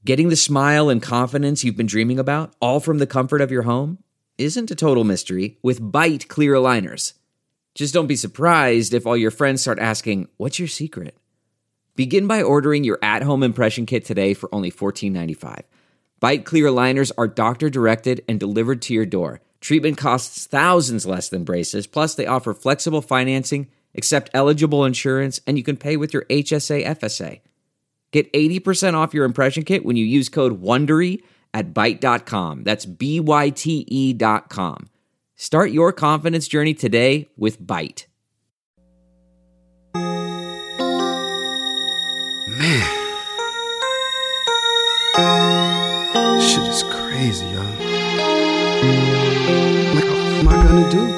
Getting the smile and confidence you've been dreaming about, all from the comfort of your home, isn't a total mystery with Byte clear aligners. Just don't be surprised if all your friends start asking, "What's your secret?" Begin by ordering your at-home impression kit today for only $14.95. Byte clear aligners are doctor-directed and delivered to your door. Treatment costs thousands less than braces, plus they offer flexible financing, accept eligible insurance, and you can pay with your HSA FSA. Get 80% off your impression kit when you use code WONDERY at Byte.com. That's BYTE.com. Start your confidence journey today with Byte. Man. Shit is crazy, yo. What am I gonna do?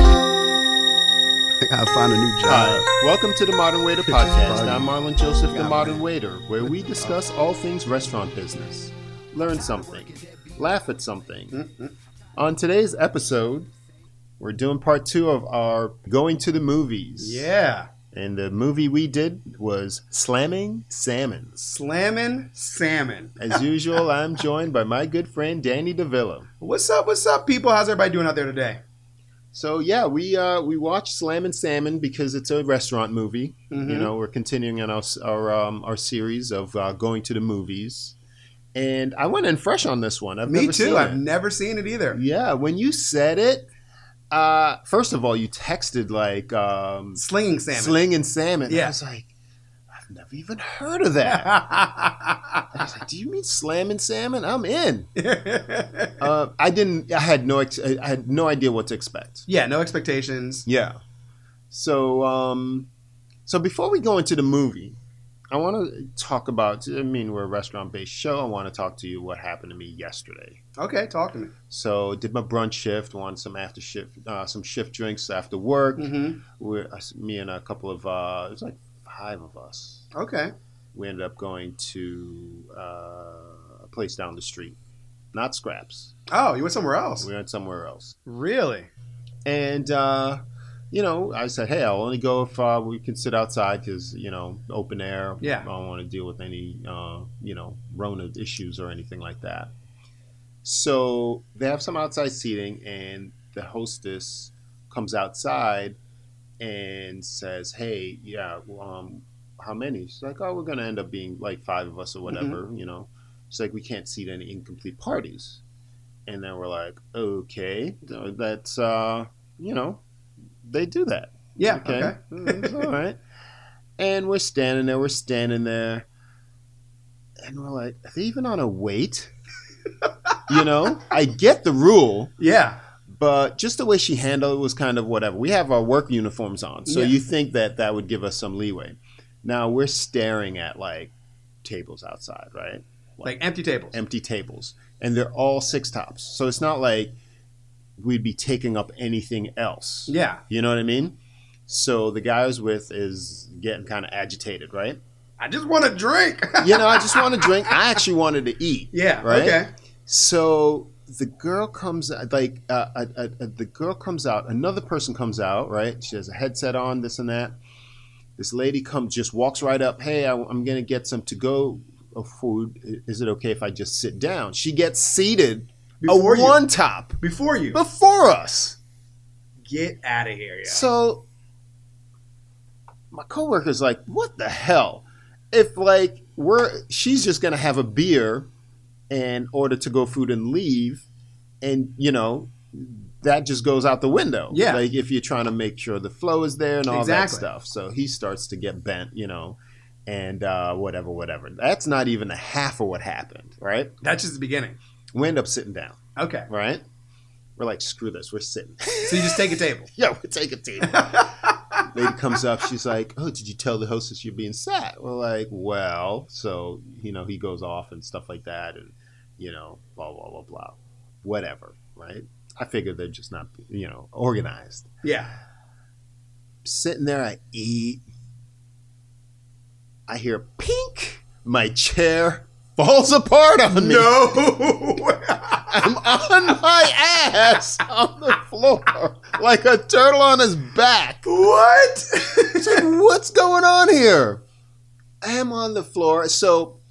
I gotta find a new job. Hi, welcome to the Modern Waiter Podcast. I'm Marlon Joseph, the Modern Waiter, where we discuss all things restaurant business. Learn something. Laugh at something. On today's episode, we're doing part 2 of our Going to the Movies. Yeah. And the movie we did was Slamming Salmon. Slamming Salmon. As usual, I'm joined by my good friend Danny DeVilla. What's up, people? How's everybody doing out there today? So yeah, we watched Slammin' Salmon because it's a restaurant movie. Mm-hmm. You know, we're continuing on our series of going to the movies, and I went in fresh on this one. Me too. I've never seen it either. Yeah, when you said it, first of all, you texted like Slinging Salmon. Slinging Salmon. Yeah. I was like, I've never even heard of that. I was like, do you mean Slammin' Salmon? I'm in. I had no idea what to expect. Yeah, no expectations. Yeah. So before we go into the movie, I want to talk about, we're a restaurant-based show. I want to talk to you what happened to me yesterday. Okay, talk to me. So did my brunch shift, wanted some after shift, some shift drinks after work. Mm-hmm. Me and a couple of, it was like 5 of us. Okay. We ended up going to a place down the street. Not Scraps. Oh, you went somewhere else? We went somewhere else. Really? And, I said, hey, I'll only go if we can sit outside because, open air. Yeah. I don't want to deal with any, Rona issues or anything like that. So they have some outside seating, and the hostess comes outside and says, hey, yeah, how many? She's like, oh, we're going to end up being like 5 of us or whatever, Mm-hmm. She's like, we can't seat any incomplete parties. And then we're like, okay, that's, they do that. Yeah, okay. It's all right. And we're standing there. And we're like, are they even on a wait? I get the rule. Yeah. But just the way she handled it was kind of whatever. We have our work uniforms on. So you think that would give us some leeway. Now we're staring at like tables outside, right? Like empty tables. Empty tables. And they're all 6 tops. So it's not like we'd be taking up anything else. Yeah. You know what I mean? So the guy I was with is getting kind of agitated, right? I just want to drink. I just want to drink. I actually wanted to eat. Yeah. Right? Okay. So the girl comes the girl comes out. Another person comes out, right? She has a headset on, this and that. This lady just walks right up. Hey, I'm going to get some to-go food. Is it okay if I just sit down? She gets seated Before you. one top. Before you. Before us. Get out of here, yeah. So my coworker's like, what the hell? If like she's just going to have a beer and order to-go food and leave, and, that just goes out the window. Yeah. Like if you're trying to make sure the flow is there and all that Exactly. stuff. So he starts to get bent, and whatever. That's not even a half of what happened, right? That's just the beginning. We end up sitting down, Okay. right? We're like, screw this. We're sitting. So you just take a table. Yeah, we take a table. Lady comes up. She's like, oh, did you tell the hostess you're being sat? We're like, well. So, he goes off and stuff like that. And, blah, blah, blah, blah. Whatever, right? I figured they're just not, organized. Yeah. Sitting there, I eat. I hear pink. My chair falls apart on me. No. I'm on my ass on the floor like a turtle on his back. What? It's like, what's going on here? I am on the floor. So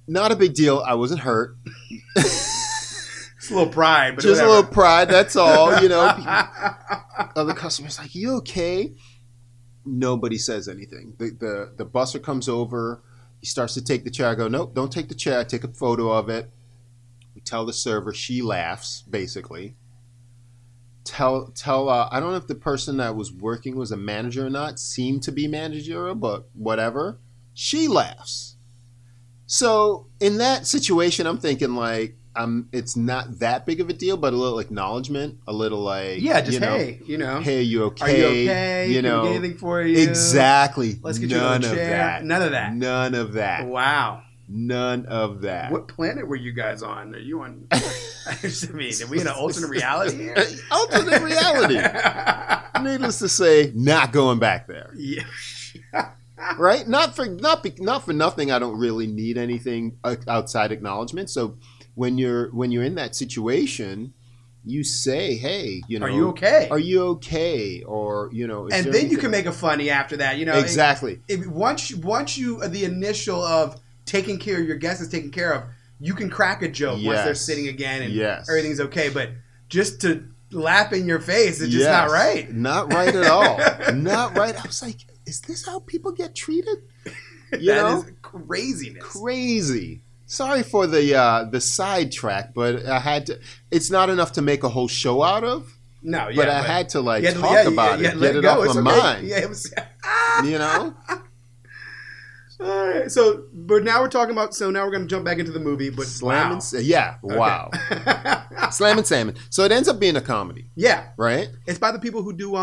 Not a big deal. I wasn't hurt. It's a little pride, but Just whatever. a little pride. That's all. You know. Other customers like, you okay? Nobody says anything. The busser comes over. He starts to take the chair. I go, nope, don't take the chair. I take a photo of it. We tell the server. She laughs, basically. I don't know if the person that was working was a manager or not. Seemed to be managerial, but whatever. She laughs. So in that situation, I'm thinking like, it's not that big of a deal, but a little acknowledgement, a little like, Yeah, just you know, hey, you know. hey, you okay? Are you okay? You know, Can we get anything for you? exactly. Let's get you None a of chair. that. None of that. None of that. Wow. None of that. What planet were you guys on? Are you on? I mean, are we in an alternate reality here? Alternate reality. Needless to say, not going back there. Yeah. Right? Not for nothing. I don't really need anything outside acknowledgement. So when you're in that situation, you say, "Hey, you know, Are you okay? Are you okay?" Or you know, And then you can make a funny after that. You know, exactly. Once you the initial of taking care of your guests is taken care of, you can crack a joke once they're sitting again and everything's okay. But just to laugh in your face is just not right. Not right at all. Not right. I was like, is this how people get treated? You know? Is craziness. Crazy. Sorry for the sidetrack, but I had to. It's not enough to make a whole show out of. No, yeah, but I had to talk about it, get it go. off It's my okay. mind. Yeah, it was. You know. All right, so but now we're talking about. So now we're going to jump back into the movie. But Slam wow. Wow. Slam and Salmon. So it ends up being a comedy. Yeah, right. It's by the people who do.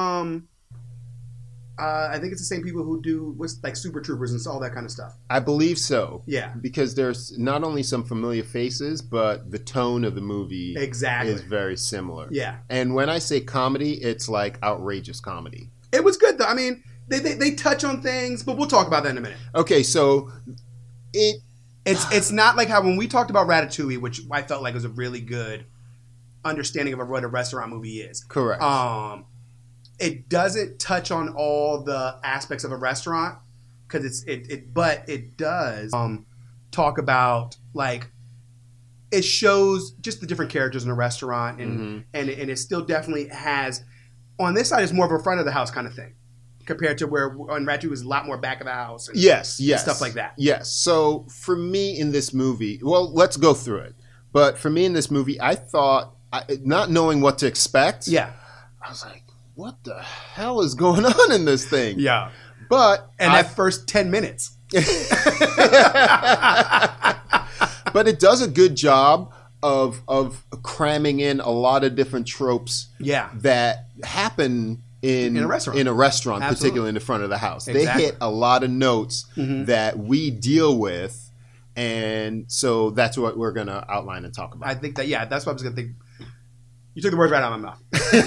I think it's the same people who do like Super Troopers and all that kind of stuff. I believe so. Yeah, because there's not only some familiar faces, but the tone of the movie is very similar. Yeah, and when I say comedy, it's like outrageous comedy. It was good though. I mean, they touch on things, but we'll talk about that in a minute. Okay, so it's not like how when we talked about Ratatouille, which I felt like was a really good understanding of what a restaurant movie is. Correct. It doesn't touch on all the aspects of a restaurant because but it does talk about like it shows just the different characters in a restaurant and it still definitely has on this side it's more of a front of the house kind of thing compared to where on Ratatouille was a lot more back of the house and stuff like that. Yes. So for me in this movie, well, let's go through it. But for me in this movie, I thought not knowing what to expect. Yeah. I was like, what the hell is going on in this thing? Yeah. But that first 10 minutes. But it does a good job of cramming in a lot of different tropes that happen in a restaurant, particularly in the front of the house. Exactly. They hit a lot of notes that we deal with, and so that's what we're going to outline and talk about. I think that, that's what I was going to think. You took the words right out of my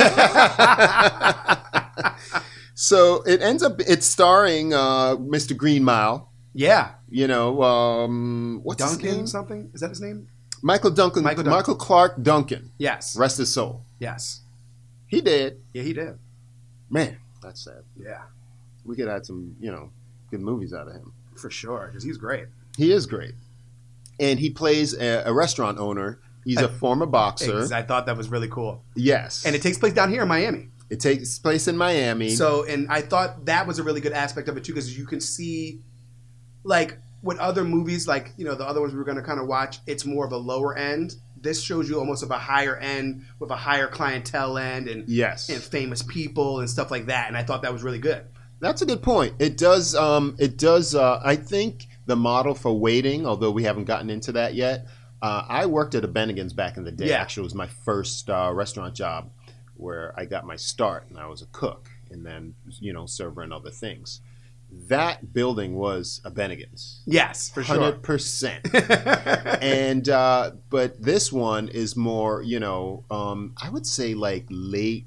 mouth. So it ends up, it's starring Mr. Green Mile. Yeah. You know, what's Duncan his name? Something? Is that his name? Michael Clark Duncan. Yes. Rest his soul. Yes. He did. Yeah, he did. Man, that's sad. Yeah. We could add some, good movies out of him. For sure, because he's great. He is great. And he plays a restaurant owner. He's a former boxer. I thought that was really cool. Yes. And it takes place down here in Miami. It takes place in Miami. So, and I thought that was a really good aspect of it, too, because you can see, like, with other movies, like, the other ones we were going to kind of watch, it's more of a lower end. This shows you almost of a higher end with a higher clientele end and famous people and stuff like that. And I thought that was really good. That's a good point. It does. I think the model for waiting, although we haven't gotten into that yet, I worked at a Bennigan's back in the day. Yeah. Actually, it was my first restaurant job where I got my start, and I was a cook, and then server and other things. That building was a Bennigan's. Yes, for sure. 100%. And but this one is more, I would say like late.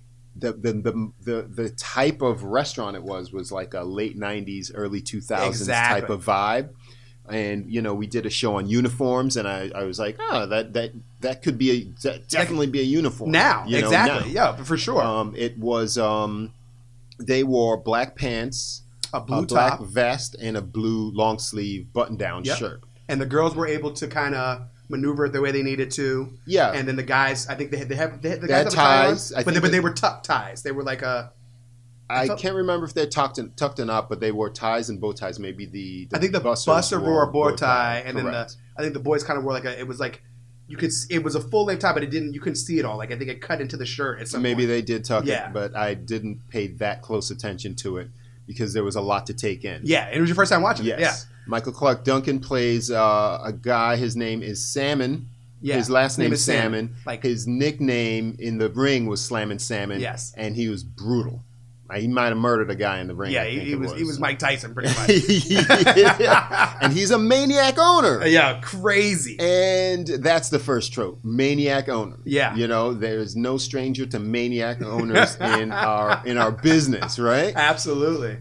The type of restaurant it was like a late 90s, early 2000s type of vibe. And we did a show on uniforms, and I was like, that could be definitely be a uniform now. Exactly, yeah, for sure. It was they wore black pants, a blue black top vest, and a blue long sleeve button down shirt. and the girls were able to kind of maneuver it the way they needed to. Yeah. And then the guys, I think the guys had have ties. but they were tuck ties. They were like I can't remember if they're tucked in up, but they wore ties and bow ties. Maybe the I think the busser wore a bow tie, and then I think the boys kind of wore it was like it was a full length tie, but you couldn't see it all. Like I think it cut into the shirt at some point. Maybe they did tuck it, but I didn't pay that close attention to it because there was a lot to take in. Yeah, it was your first time watching it. Yeah. Michael Clarke Duncan plays a guy. His name is Salmon. Yeah. His last name is Salmon. Like his nickname in the ring was Slammin' Salmon. Yes. And he was brutal. He might have murdered a guy in the ring. Yeah, he was Mike Tyson pretty much. And he's a maniac owner. Yeah, crazy. And that's the first trope, maniac owner. Yeah. You know, there's no stranger to maniac owners in our business, right? Absolutely.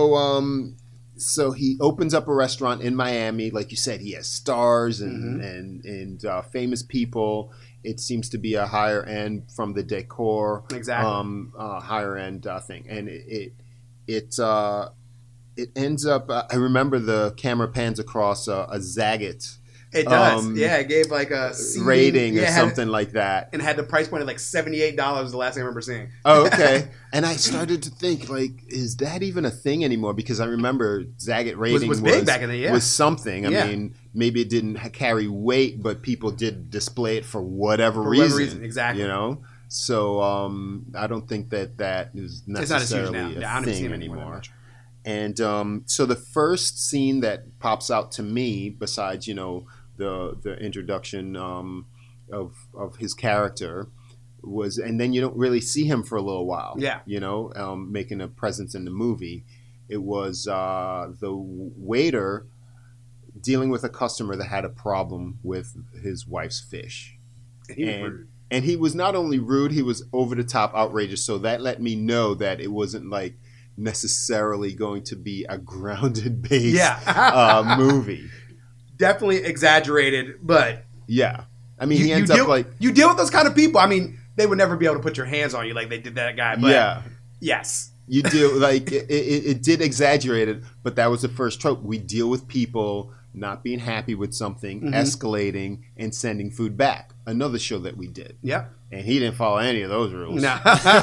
So he opens up a restaurant in Miami. Like you said, he has stars and famous people. It seems to be a higher end from the decor, higher end thing, and it ends up. I remember the camera pans across a Zagat. It does, it gave like a rating or something like that, and had the price point at like $78. The last thing I remember seeing. Oh, okay. And I started to think, like, is that even a thing anymore? Because I remember Zagat rating was big back in the day. Was something. I mean, maybe it didn't carry weight, but people did display it for whatever reason. Exactly. You know, so I don't think that is necessarily a thing anymore. And so the first scene that pops out to me, besides the introduction of his character, was, and then you don't really see him for a little while. Yeah. Making a presence in the movie. It was the waiter dealing with a customer that had a problem with his wife's fish. And he was not only rude, he was over the top outrageous. So that let me know that it wasn't like necessarily going to be a grounded based movie. Definitely exaggerated, but yeah. I mean, he ends up like, you deal with those kind of people. I mean, they would never be able to put your hands on you like they did that guy. But yes. You deal like it did exaggerate it, but that was the first trope. We deal with people not being happy with something, escalating, and sending food back. Another show that we did. Yeah. And he didn't follow any of those rules. No.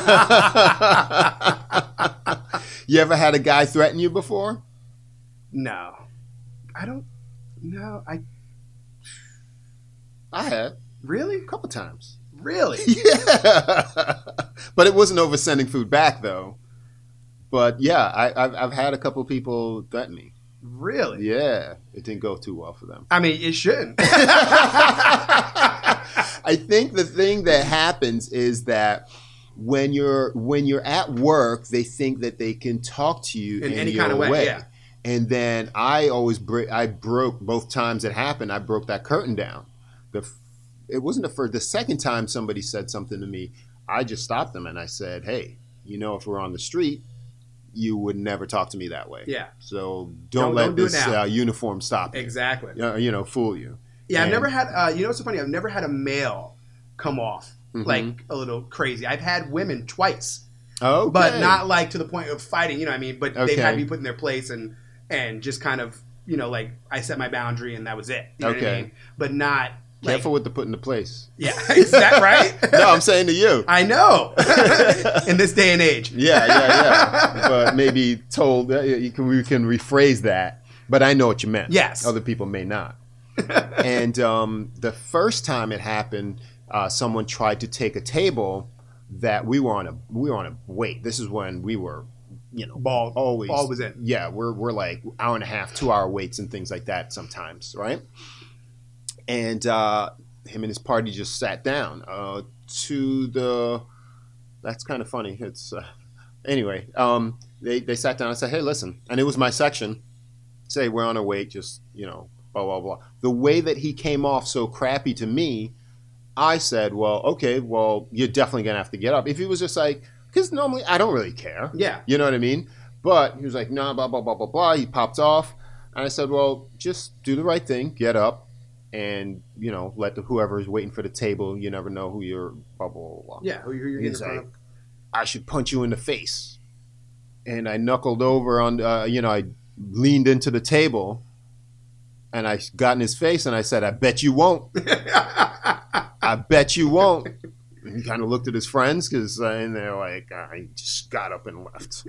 You ever had a guy threaten you before? No. I don't. No. I had. Really? A couple times. Really? Yeah. But it wasn't over sending food back, though. But yeah, I've had a couple people threaten me. Really? Yeah. It didn't go too well for them. I mean, it shouldn't. I think the thing that happens is that when you're at work, they think that they can talk to you in any kind of way. Yeah. And then I broke both times it happened. I broke that curtain down. It wasn't the second time somebody said something to me. I just stopped them and I said, "Hey, if we're on the street, you would never talk to me that way. Yeah. So don't let this uniform stop you. Exactly. Fool you." Yeah, I've never had. What's so funny? I've never had a male come off like a little crazy. I've had women twice. Okay. But not like to the point of fighting. You know what I mean? But they've had to be put in their place and just kind of like I set my boundary and that was it. You know what I mean? But not. Careful with the put into place. Yeah, is that right? No, I'm saying to you. I know. In this day and age. Yeah. But maybe told we can rephrase that. But I know what you meant. Yes. Other people may not. And the first time it happened, someone tried to take a table that we were on a wait. This is when we were, ball always was in. Yeah, we're like hour and a half, 2 hour waits and things like that sometimes, right? And him and his party just sat down that's kind of funny. It's anyway. They sat down and said, "Hey, listen," and it was my section. Say we're on our wait, just blah blah blah. The way that he came off so crappy to me, I said, "Well, okay, well you're definitely gonna have to get up." If he was just like, because normally I don't really care. Yeah, you know what I mean. But he was like, "Nah, blah blah blah blah blah." He popped off, and I said, "Well, just do the right thing, get up." And let whoever is waiting for the table. You never know who you're. Blah blah blah. Blah. Yeah, who you're getting in front of. I should punch you in the face. And I knuckled over on. I leaned into the table, And I got in his face and I said, I bet you won't. I bet you won't. And he kind of looked at his friends and they're like, I just got up and left.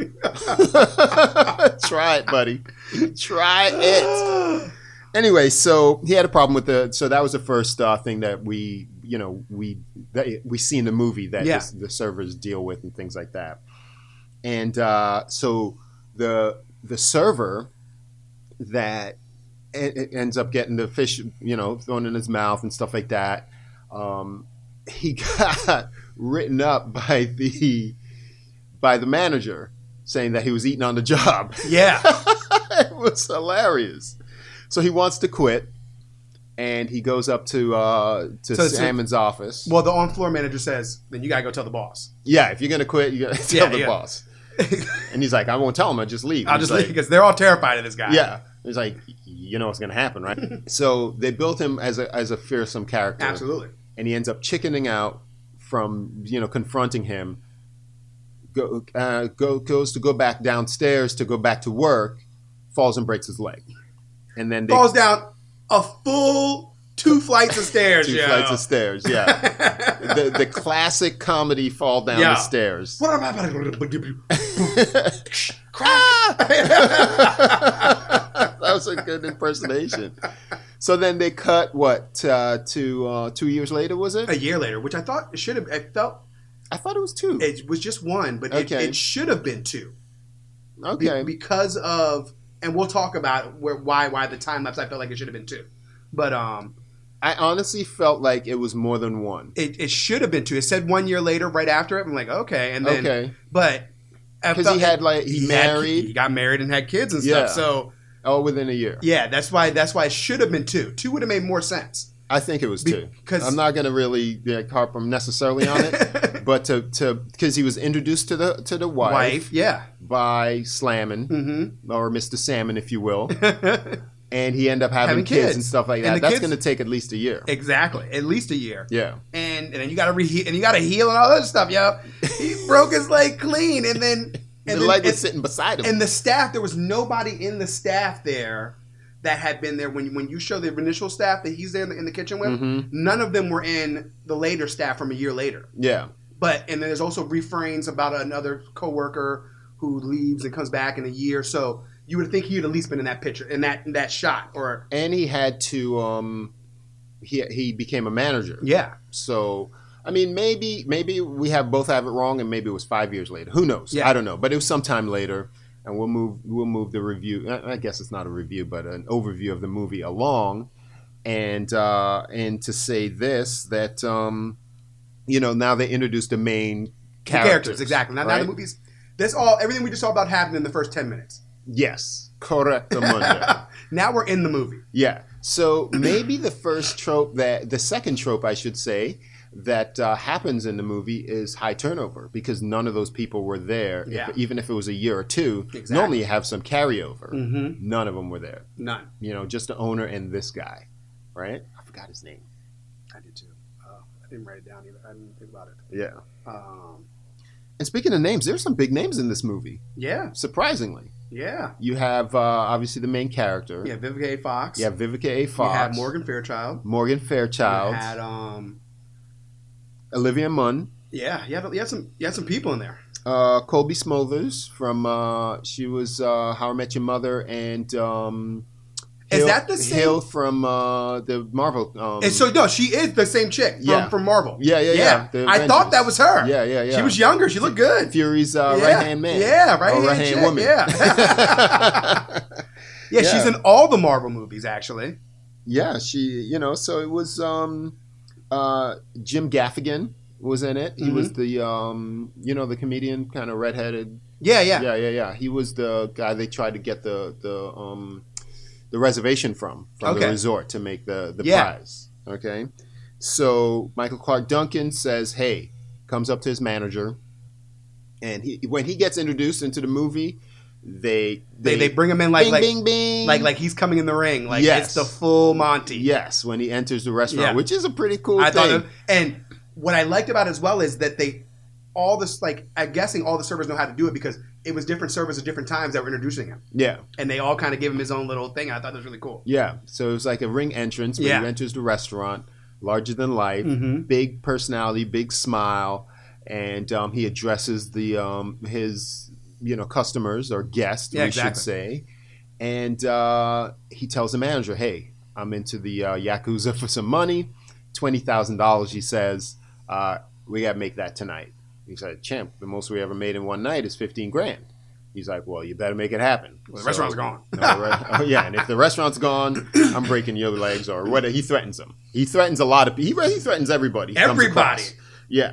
Try it, buddy. Try it. Anyway, so he had a problem with so that was the first thing that we see in the movie that the servers deal with and things like that. And so the server that it ends up getting the fish, thrown in his mouth and stuff like that. He got written up by the manager saying that he was eating on the job. Yeah. It was hilarious. So he wants to quit, and he goes up to Salmon's office. Well, the on-floor manager says, then you got to go tell the boss. Yeah, if you're going to quit, you got to tell the boss. And he's like, I won't tell him. I'll just leave. I'll just leave because they're all terrified of this guy. Yeah. He's like, you know what's going to happen, right? So they built him as a fearsome character. Absolutely. And he ends up chickening out from, confronting him. Goes to go back downstairs to go back to work, falls and breaks his leg. And then falls down a full 2 flights of stairs. Two flights of stairs, yeah. the classic comedy fall down the stairs. That was a good impersonation. So then they cut to 2 years later, was it? A year later, which I thought it should have. I thought it was 2. It was just 1, but it should have been 2. Okay. Because of, and we'll talk about why the time lapse. I felt like it should have been 2, but I honestly felt like it was more than 1. It should have been 2. It said 1 year later, right after it. I'm like, okay, and then but because he got married and had kids and stuff. So within a year. Yeah, that's why it should have been 2. 2 would have made more sense. I think it was 2. Because I'm not going to really harp him necessarily on it, but because he was introduced to the wife, by Slammin, or Mr. Salmon, if you will, and he ended up having kids and stuff like that. That's going to take at least a year. Exactly, at least a year. Yeah, and then you got to heal and all that stuff. Yo, he broke his leg clean, and then the leg was sitting beside him. And the staff, there was nobody in the staff there that had been there when you show the initial staff that he's there in the kitchen with. None of them were in the later staff from a year later. Yeah. And then there's also refrains about another coworker who leaves and comes back in a year. So you would think he'd at least been in that picture, in that shot. And he had to, he became a manager. Yeah. So, I mean, maybe we both have it wrong, and maybe it was 5 years later. Who knows? Yeah. I don't know. But it was sometime later. And we'll move the review. I guess it's not a review, but an overview of the movie along, and to say this that now they introduced the main characters. Exactly. Now the movies. Everything we just saw about happened in the first 10 minutes. Yes, correctamundo. Now we're in the movie. Yeah. So maybe the second trope, I should say, that happens in the movie is high turnover, because none of those people were there. Yeah. Even if it was a year or 2, normally you have some carryover. None of them were there. None. Just the owner and this guy, right? I forgot his name. I did too. I didn't write it down either. I didn't think about it. Yeah. And speaking of names, there's some big names in this movie. Yeah. Surprisingly. Yeah. You have obviously the main character. Yeah, Vivica A. Fox. Yeah, Vivica A. Fox. You had Morgan Fairchild. You had Olivia Munn. Yeah, you had some people in there. Colby Smothers from she was How I Met Your Mother, and is that the same? Hill from the Marvel. And she is the same chick from Marvel. Yeah. I thought that was her. Yeah. She was younger. She looked good. Fury's right-hand man. Yeah, right-hand woman. Yeah. Yeah, she's in all the Marvel movies, actually. Yeah, she, so it was Jim Gaffigan was in it. He was the, the comedian, kind of redheaded. Yeah. He was the guy they tried to get the reservation from the resort to make the prize. Okay. So Michael Clark Duncan says, hey, comes up to his manager, and when he gets introduced into the movie, they bring him in like bing, bing. like he's coming in the ring. Like it's the full Monty. Yes, when he enters the restaurant, which is a pretty cool thing. And what I liked about it as well is that I'm guessing all the servers know how to do it, because it was different servers at different times that were introducing him. Yeah. And they all kind of gave him his own little thing. I thought that was really cool. Yeah. So it was like a ring entrance when he enters the restaurant, larger than life, big personality, big smile, and he addresses the his customers or guests, should say, and he tells the manager, "Hey, I'm into the Yakuza for some money, $20,000." He says, "We got to make that tonight." He said, "Champ, the most we ever made in one night is $15,000." He's like, "Well, you better make it happen." Well, the restaurant's gone. And if the restaurant's gone, I'm breaking your legs or whatever. He threatens them. He threatens a lot of people. He threatens everybody. Everybody. Yeah.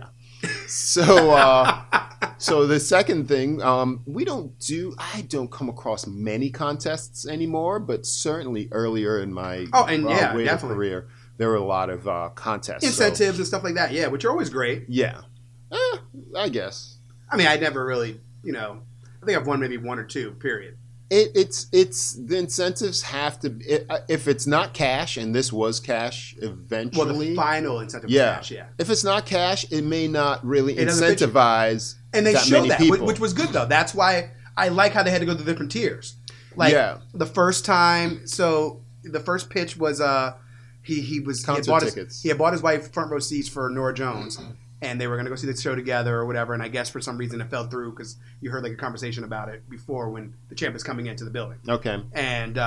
So the second thing, I don't come across many contests anymore, but certainly earlier in my career, there were a lot of contests. Incentives and stuff like that, which are always great. Yeah. I guess. I mean, I never really, I think I've won maybe one or two, period. It's the incentives have to, if it's not cash, and this was cash eventually. Well, the final incentive was cash, If it's not cash, it may not really incentivize and they showed that, people. Which was good, though. That's why I like how they had to go to the different tiers. Like, the first time, so the first pitch was he had bought his wife front row seats for Norah Jones. And they were going to go see the show together or whatever. And I guess for some reason it fell through because you heard like a conversation about it before when the champ is coming into the building. Okay. And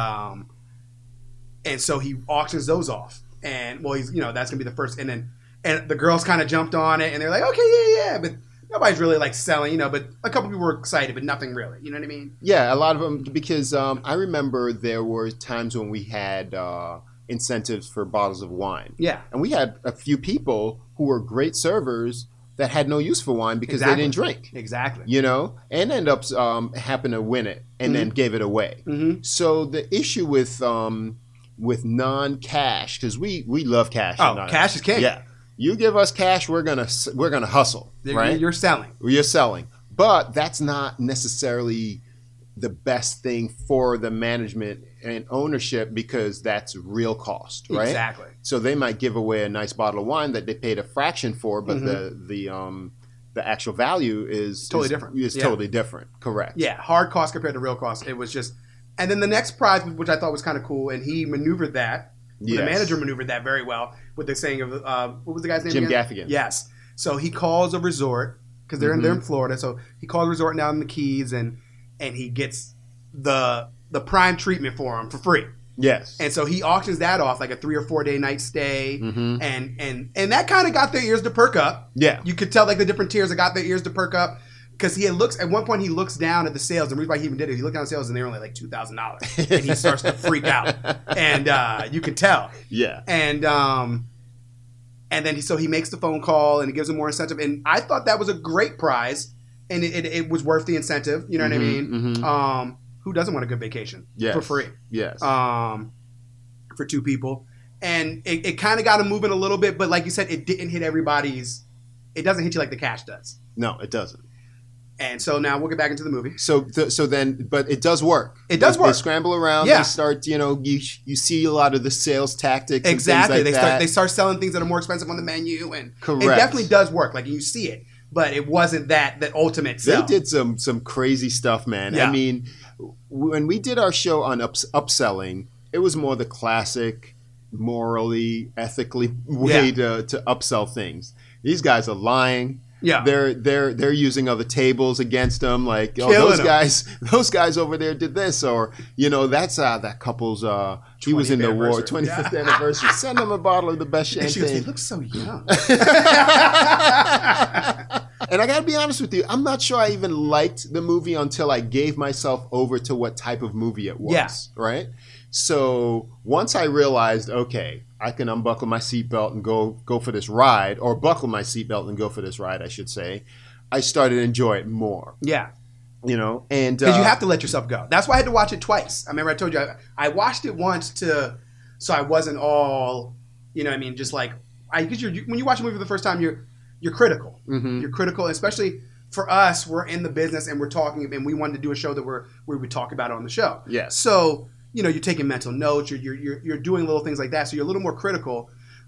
so he auctions those off. And well, he's that's going to be the first. And the girls kind of jumped on it and they're like, okay, yeah. But nobody's really like selling, but a couple people were excited, but nothing really. You know what I mean? Yeah, a lot of them because I remember there were times when we had incentives for bottles of wine. Yeah. And we had a few people who were great servers that had no use for wine because they didn't drink. Exactly. And end up happened to win it and then gave it away. Mm-hmm. So the issue with non-cash, because we love cash. Cash is king. Yeah. You give us cash, we're gonna hustle. Right? You're selling. You're selling. But that's not necessarily the best thing for the management and ownership because that's real cost, right? Exactly. So they might give away a nice bottle of wine that they paid a fraction for, but the actual value is totally different. Totally different. Correct. Yeah, hard cost compared to real cost. It was just, and then the next prize, which I thought was kind of cool, and he maneuvered that. Yes. The manager maneuvered that very well with the saying of what was the guy's name? Jim again? Gaffigan. Yes. So he calls a resort because they're in Florida. So he calls a resort down in the Keys and he gets the prime treatment for him for free. Yes. And so he auctions that off like a 3 or 4 day night stay. And that kind of got their ears to perk up. Yeah. You could tell like the different tiers that got their ears to perk up because at one point he looks down at the sales. The reason why he even did it, he looked down at the sales and they were only like $2,000. And he starts to freak out. And you can tell. Yeah. And then he makes the phone call and he gives him more incentive. And I thought that was a great prize. And it was worth the incentive. You know what I mean? Who doesn't want a good vacation for free? Yes. For two people. And it kind of got him moving a little bit. But like you said, it didn't hit everybody's. It doesn't hit you like the cash does. No, it doesn't. And so now we'll get back into the movie. So then, but it does work. It does work. They scramble around. Yeah. They start, you see a lot of the sales tactics. Exactly. And things like they start selling things that are more expensive on the menu. And correct. It definitely does work. Like you see it. But it wasn't that ultimate sell. They did some crazy stuff, man. Yeah. I mean, when we did our show on upselling, it was more the classic, morally, ethically way to upsell things. These guys are lying. Yeah, they're using other tables against them. Like, those guys over there did this, or that's that couple's. He was in the war 25th anniversary. Send them a bottle of the best champagne. She goes, he looks so young. And I got to be honest with you, I'm not sure I even liked the movie until I gave myself over to what type of movie it was. Yeah. Right. So once I realized, okay, I can unbuckle my seatbelt and go for this ride, or buckle my seatbelt and go for this ride, I should say, I started to enjoy it more. Yeah. And because you have to let yourself go. That's why I had to watch it twice. I remember I told you I watched it once so I wasn't all, just like because when you watch a movie for the first time, you're critical. Mm-hmm. You're critical, especially for us. We're in the business and we're talking, and we wanted to do a show that we would talk about it on the show. Yes. So you're taking mental notes. You're doing little things like that. So you're a little more critical.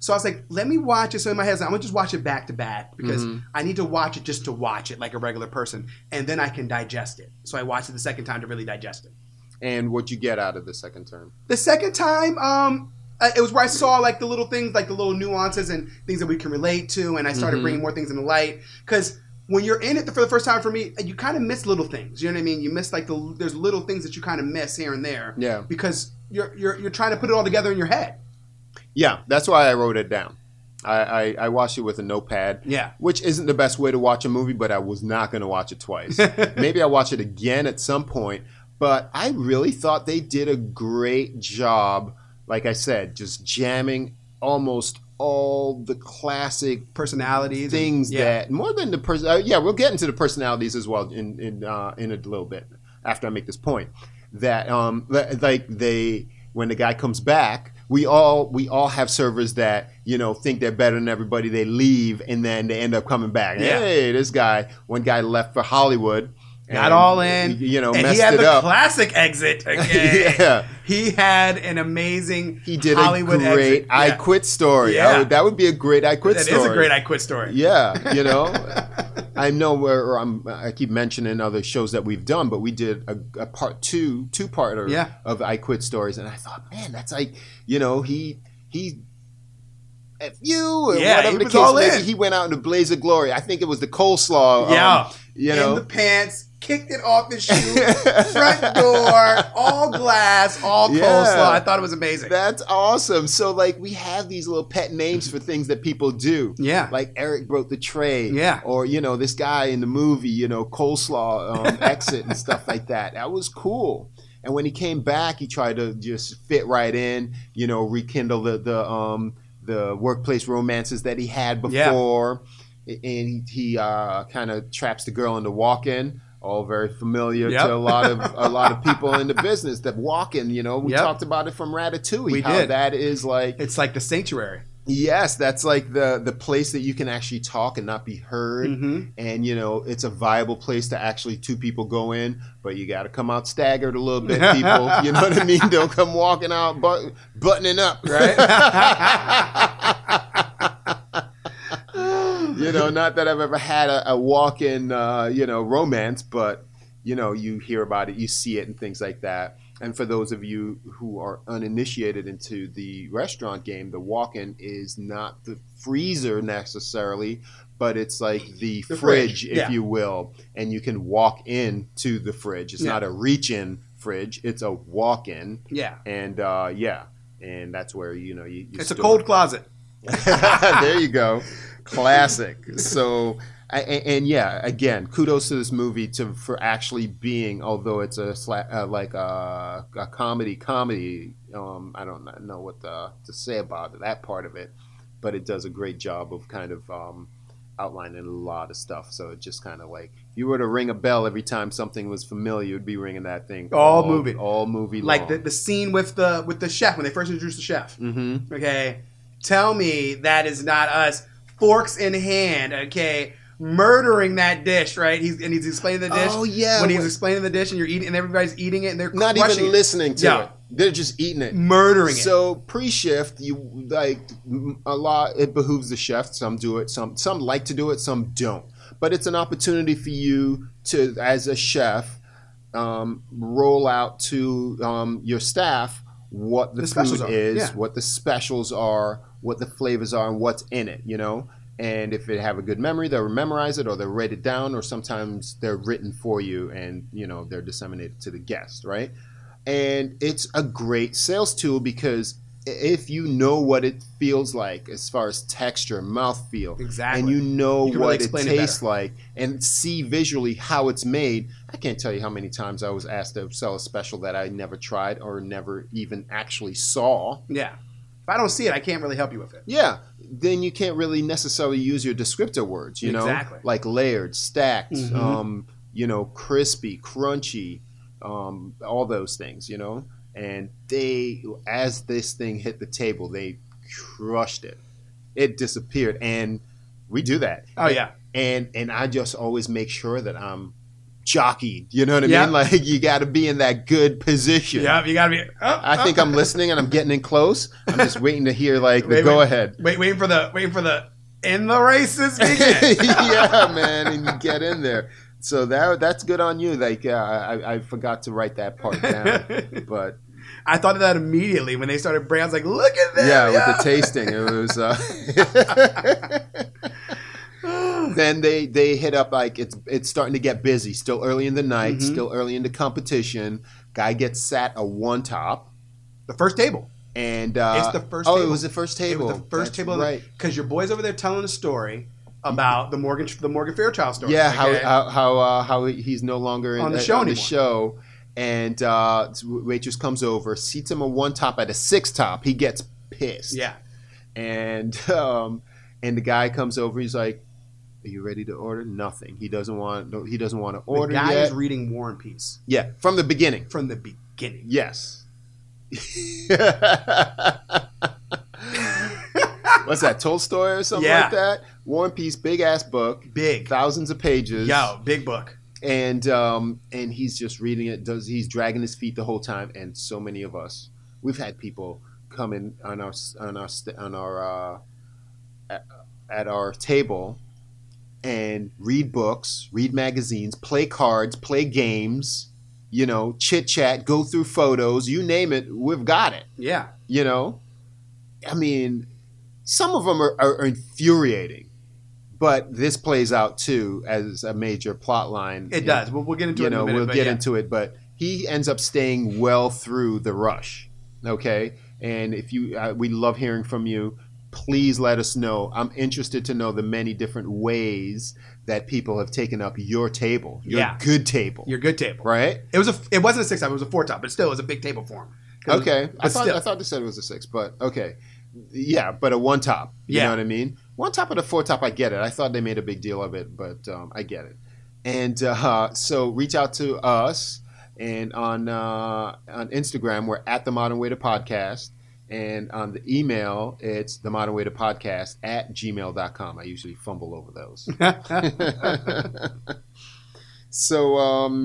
So I was like, let me watch it. So in my head, I was like, I'm gonna just watch it back to back because I need to watch it just to watch it like a regular person, and then I can digest it. So I watched it the second time to really digest it. And what'd you get out of the second term? The second time, it was where I saw like the little things, like the little nuances and things that we can relate to, and I started bringing more things into light. Because when you're in it for the first time, for me, you kind of miss little things. You know what I mean? You miss like there's little things that you kind of miss here and there. Yeah. Because you're trying to put it all together in your head. Yeah, that's why I wrote it down. I watched it with a notepad. Yeah. Which isn't the best way to watch a movie, but I was not going to watch it twice. Maybe I'll watch it again at some point. But I really thought they did a great job, like I said, just jamming almost all the classic personalities things that more than the we'll get into the personalities as well in a little bit after I make this point. That like when the guy comes back, we all have servers that think they're better than everybody. They leave and then they end up coming back. Yeah. Hey, this guy, one guy left for Hollywood. Got all in, and he had the classic exit. Okay. Yeah, he had an amazing. He did Hollywood a great exit. I Quit story. Yeah. That would be a great I Quit story. That is a great I Quit story. Yeah, I know where I keep mentioning other shows that we've done, but we did a part two-parter of I Quit stories, and I thought, man, that's like he. F you or whatever the case may be. He went out in a blaze of glory. I think it was the coleslaw. In the pants, kicked it off his shoe, front door, all glass, all coleslaw. I thought it was amazing. That's awesome. So like we have these little pet names for things that people do. Yeah. Like Eric broke the tray. Yeah. Or this guy in the movie, coleslaw exit and stuff like that. That was cool. And when he came back, he tried to just fit right in. Rekindle the workplace romances that he had before. And he kind of traps the girl into Walk-In, all very familiar to a lot of people in the business. That Walk-In, we talked about it from Ratatouille. We did. That is like, it's like the sanctuary. Yes, that's like the place that you can actually talk and not be heard. And it's a viable place to actually two people go in, but you got to come out staggered a little bit, people. You know what I mean? Don't come walking out buttoning up, right? Not that I've ever had a walk-in, romance, but, you hear about it, you see it and things like that. And for those of you who are uninitiated into the restaurant game, the walk-in is not the freezer necessarily, but it's like the fridge, if you will. And you can walk into the fridge. It's not a reach-in fridge. It's a walk-in. Yeah. And, and that's where, you it's a cold closet. There you go. Classic. So, again, kudos to this movie for actually being, although it's a comedy. I don't know what to say about that part of it, but it does a great job of kind of outlining a lot of stuff. So it's just kind of like if you were to ring a bell every time something was familiar, you'd be ringing that thing all movie long. Like the scene with the chef when they first introduced the chef. Mm-hmm. Okay, tell me that is not us. Forks in hand, okay, murdering that dish, right? He's explaining the dish. Oh yeah, when he's explaining the dish and you're eating, and everybody's eating it, and they're not even listening to it. They're just eating it, murdering it. So pre-shift, you like a lot. It behooves the chef. Some do it. Some like to do it. Some don't. But it's an opportunity for you to, as a chef, roll out to your staff what the food is, what the specials are, what the flavors are, and what's in it, And if they have a good memory, they'll memorize it, or they'll write it down, or sometimes they're written for you and, they're disseminated to the guest, right? And it's a great sales tool because if you know what it feels like as far as texture, mouthfeel, and you know what it tastes like and see visually how it's made, I can't tell you how many times I was asked to sell a special that I never tried or never even actually saw. Yeah. If I don't see it, I can't really help you with it. Yeah. Then you can't really necessarily use your descriptor words, Exactly. Like layered, stacked, crispy, crunchy, all those things, And they, as this thing hit the table, they crushed it. It disappeared. And we do that. Oh, yeah. And I just always make sure that I'm jockeyed. You know what I Yep. mean? Like you got to be in that good position. Yep, you gotta be. I think I'm listening and I'm getting in close. I'm just waiting to hear like the Wait, go wait. ahead. waiting for the in the races begin. Yeah, man, and you get in there. So that's good on you. Like I forgot to write that part down, but I thought of that immediately when they started bringing. I was like, look at this. yeah, with the tasting, it was. Then they hit up like it's starting to get busy. Still early in the night. Mm-hmm. Still early in the competition. Guy gets sat a one top. The first table. And It's the first Oh, table. it was the first table. It was the first That's table, right? Because your boy's over there telling a story about the Morgan Fairchild story. Yeah, okay? how he's no longer On the show on the anymore. show, and waitress comes over, seats him a one top at a six top. He gets pissed. Yeah. And the guy comes over. He's like, "Are you ready to order?" Nothing. He doesn't want to The order guy yet. is reading War and Peace Yeah, from the beginning. from the beginning. Yes. What's that, Tolstoy or something Yeah. like that? War and Peace, big ass book, Big. thousands of pages. Yo, big book. And he's just reading it. He's dragging his feet the whole time. And so many of us, we've had people come in at our table and read books, read magazines, play cards, play games. You know, chit chat, go through photos, you name it, we've got it. Yeah. You know, I mean, some of them are infuriating, but this plays out too as a major plot line. It does. We'll get into it in a minute. We'll but get yeah. into it, but he ends up staying well through the rush. Okay, and if you, we love hearing from you. Please let us know. I'm interested to know the many different ways that people have taken up your table, your good table, Your good table. right? It wasn't a 6 top, it was a 4 top, but still it was a big table for him. Okay, I still. thought they said it was a 6, but okay, yeah, but a one top. You Yeah. know what I mean? One top and a 4 top, I get it. I thought they made a big deal of it, but I get it. And so reach out to us, and on Instagram we're at the Modern Waiter Podcast, and on the email it's the Modern Waiter Podcast at gmail.com. I usually fumble over those. So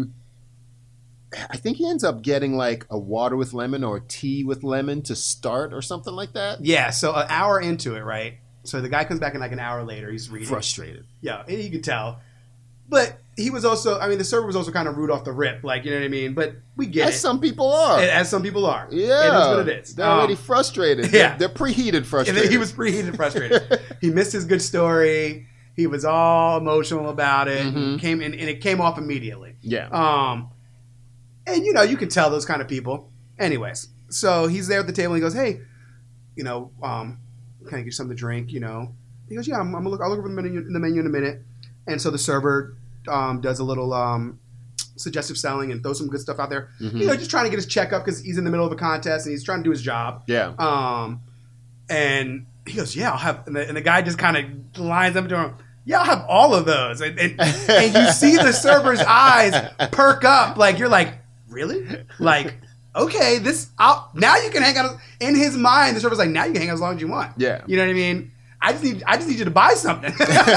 I think he ends up getting like a water with lemon or tea with lemon to start or something like that. Yeah, so an hour into it, right? So the guy comes back in like an hour later. He's reading. Frustrated. Yeah, and you could tell. But he was also, I mean, the server was also kind of rude off the rip. Like, you know what I mean? But we get As it. some people are. As some people are. Yeah. It is what it is. They're already frustrated. yeah. They're preheated And frustrated. then he was preheated frustrated. He missed his good story. He was all emotional about it. Mhm. And it came off immediately. Yeah. And you know, you can tell those kind of people. Anyways, so he's there at the table and he goes, "Hey, you know, can I get you something to drink?" You know, he goes, "Yeah, I'll look over the menu in a minute." And so the server does a little suggestive selling and throws some good stuff out there. Mhm. You know, just trying to get his check up because he's in the middle of a contest and he's trying to do his job. Yeah. And he goes, "Yeah, I'll have." And the guy just kind of lines up to him. "Yeah, I'll have all of those." And you see the server's eyes perk up, like you're like, "Really?" Like, okay, now you can hang out. In his mind, the server's like, "Now you can hang out as long as you want." Yeah. You know what I mean? I just need you to buy something.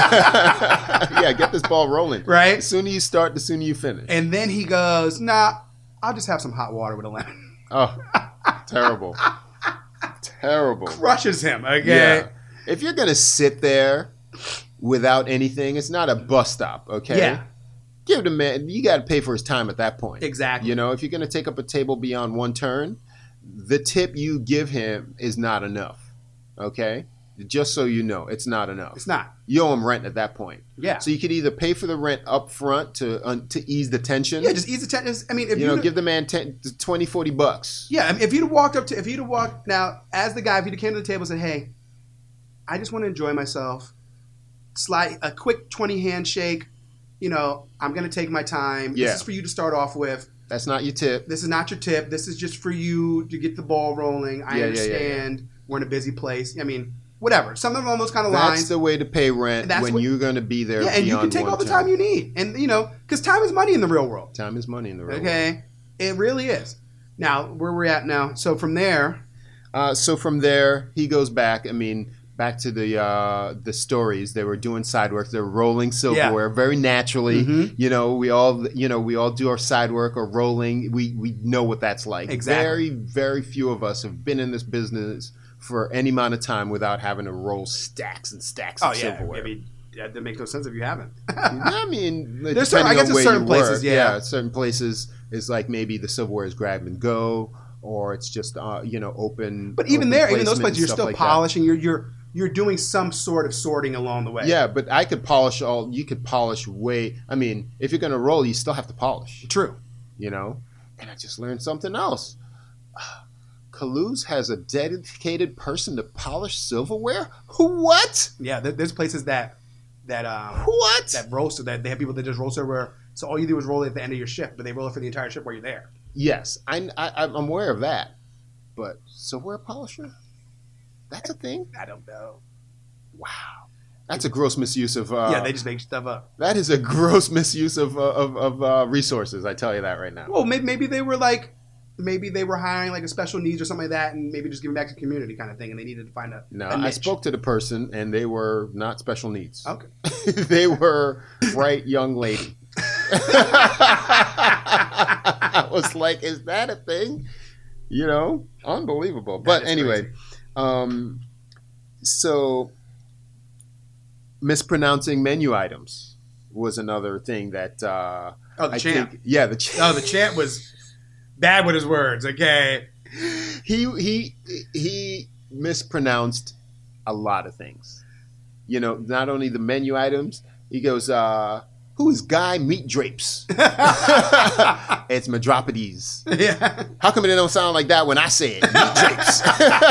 Yeah, get this ball rolling. Right? The sooner you start, the sooner you finish. And then he goes, "Nah, I'll just have some hot water with a lemon." Oh, terrible. Terrible. Crushes him, okay? Yeah. If you're going to sit there without anything, it's not a bus stop, okay? Yeah. Give the man, you got to pay for his time at that point. Exactly. You know, if you're going to take up a table beyond one turn, the tip you give him is not enough, okay? Just so you know, it's not enough. It's not. You owe him rent at that point. Yeah. So you could either pay for the rent up front to ease the tension. Yeah, just ease the tension. I mean, if you know, give the man 10, 20, 40 bucks. Yeah, I mean, if you'd have walked now as the guy, if you'd have came to the table and said, "Hey, I just want to enjoy myself," slide a quick 20 handshake. You know, I'm gonna take my time. Yeah. This is for you to start off with. That's not your tip. This is not your tip. This is just for you to get the ball rolling. I Yeah, understand we're in a busy place. I mean, whatever. Something along those kind of That's lines. the way to pay rent when you're going to be there. Yeah, and you can beyond take one all the turn. time you need, and you know, because time is money in the real world. Time is money in the real world. Okay, it really is. Now, where we're at now. So from there, So from there, he goes back. I mean, back to the stories. They were doing side work. They were rolling silverware very naturally. Mm-hmm. We all do our side work or rolling. We know what that's like. Exactly. Very, very few of us have been in this business for any amount of time without having to roll stacks and stacks of silverware. I mean, that makes no sense if you haven't. I mean, there's certain places, certain places is like maybe the silverware is grab and go, or it's just open. But even there, even those placement places, you're and still stuff like polishing. You're doing some sort of sorting along the way. Yeah, but I could polish you could polish way. I mean, if you're gonna roll, you still have to polish. True. And I just learned something else. Calouse has a dedicated person to polish silverware. What? Yeah, there's places that What? that roast, that they have people that just roll silverware. So all you do is roll it at the end of your shift, but they roll it for the entire shift while you're there. Yes, I'm aware of that. But silverware polisher? That's a thing? I don't know. Wow. That's a gross misuse of... they just make stuff up. That is a gross misuse of resources, I tell you that right now. Well, maybe they were hiring like a special needs or something like that, and maybe just giving back to the community kind of thing, and they needed to find a niche. I spoke to the person, and they were not special needs. Okay. They were bright young lady. I was like, is that a thing? Unbelievable. But anyway, so mispronouncing menu items was another thing that the champ. The champ. Oh, the champ was bad with his words. Okay. He mispronounced a lot of things. Not only the menu items. He goes, who is Guy Meat Drapes? It's Madropides. Yeah. How come it don't sound like that when I say it? Meat Drapes.